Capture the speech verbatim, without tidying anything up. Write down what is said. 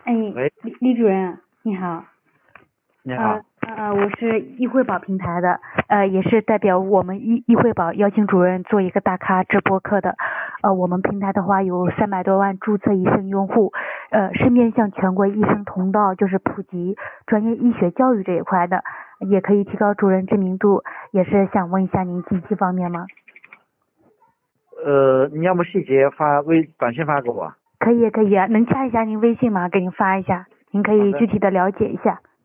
哎， 喂， 李李主任，你好。 你好。 呃呃，我是易汇宝平台的，呃，也是代表我们易易汇宝邀请主任做一个大咖直播课的。呃，我们平台的话有三百多万注册医生用户，呃，是面向全国医生通道，就是普及专业医学教育这一块的，也可以提高主任知名度。也是想问一下您近期方面吗？ 呃，你要么细节发微短信发给我。 可以可以啊，能加一下您微信吗？给您发一下，您可以好的具体的了解一下。